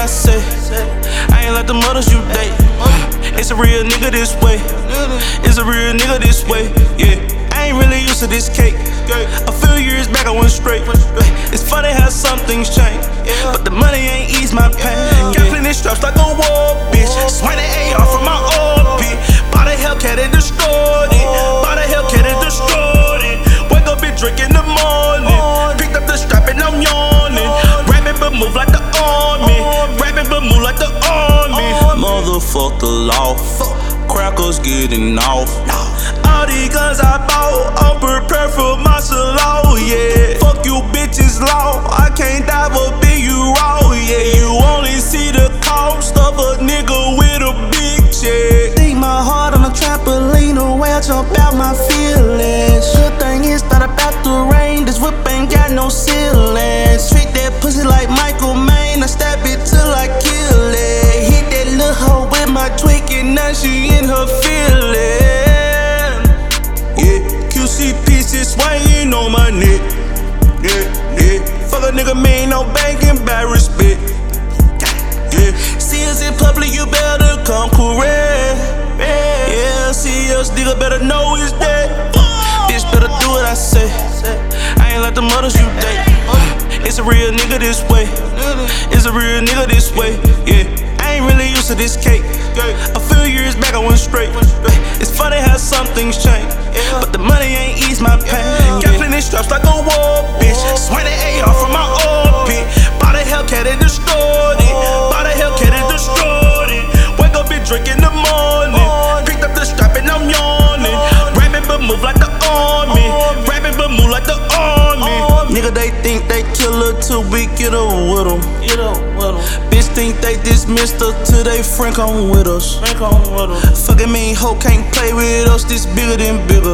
say. I ain't like the mothers you date. It's a real nigga this way. It's a real nigga this way. Yeah, I ain't really used to this cake. A few years back I went straight. It's funny how some things change, but the money ain't ease my pain. Got plenty straps like a war bitch. Swing the AR from my orbit. Bought a Hellcat and destroyed it. Bought a Hellcat and destroyed it. Wake up and drink in the morning. Picked up the strap and I'm yawning. Rapping but move like the army. Rapping but move like the army. Motherfuck the law. Crackers getting off. All these guns I bought, I'm prepared for martial law, yeah. Fuck you bitches law, I can't dive up in you raw, yeah. You only see the cost of a nigga with a big check. Think my heart on a trampoline, away I jump out my feelings. Good thing is that about the rain, this whip ain't got no ceilings. Treat that pussy like Michael Mann, I stab it till I kill it. Hit that little hoe with my twig and now she in her feelings. QC pieces swinging on my neck. Yeah. Fuck a nigga, mean no banking, bad respect. Yeah. See us in public, you better come correct. Yeah, see us, nigga better know it's dead. Bitch better do what I say. I ain't like the mothers you date. It's a real nigga this way. It's a real nigga this way. Yeah, I ain't really used to this cake. A few years back I went straight. It's funny how some things change, but the money ain't ease my pain. Got plenty straps like a war bitch. Swing the AR from my orbit. Bought a Hellcat and destroyed it. Bought a Hellcat and destroyed it. Wake up and drink in the morning. Picked up the strap and I'm yawning. Rapping but move like the army. Rapping but move like the army. Nigga, they think they kill her till we get her with them. Bitch think they dismissed her till they friend come with us. Fucking mean hoe can't play with us, this bigger than bigger.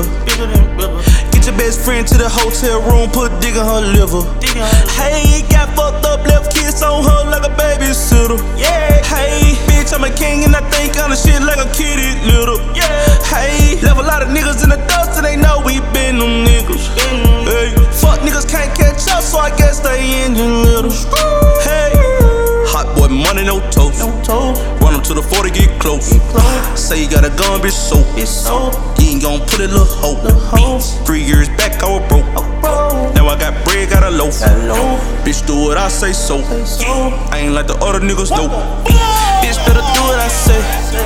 Get your best friend to the hotel room, put dick in her liver. Hey, got fucked up, left kiss on her like a babysitter. Hey, bitch, I'm a king and I think on the shit like a kitty little. Hey, left a lot of niggas in the dust and they know we been them niggas. Hey, fuck niggas can't catch up, so I guess they engine little. Hey, hot boy money, no toast. Run 'em to the 40, get close. Say you got a gun, bitch, so you ain't gon' put it, little hoe. 3 years back, I was broke. Now I got bread, got a loaf. Bitch, do what I say so. I ain't like the other niggas, no. Bitch, better do what I say.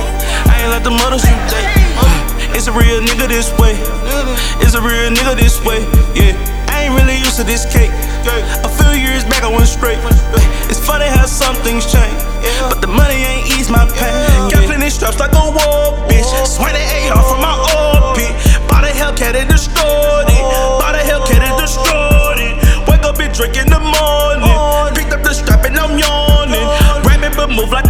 I ain't like the mothers you date. It's a real nigga this way. It's a real nigga this way. Yeah, I ain't really used to this cake. A few years back I went straight. It's funny how some things change, but the money ain't ease my pain. Got plenty straps like a war bitch. Swing the AR from my orbit. Bought a Hellcat and destroyed it. Bought a Hellcat and destroyed it. Wake up and drink in the morning. Picked up the strap and I'm yawning. Rapping but move like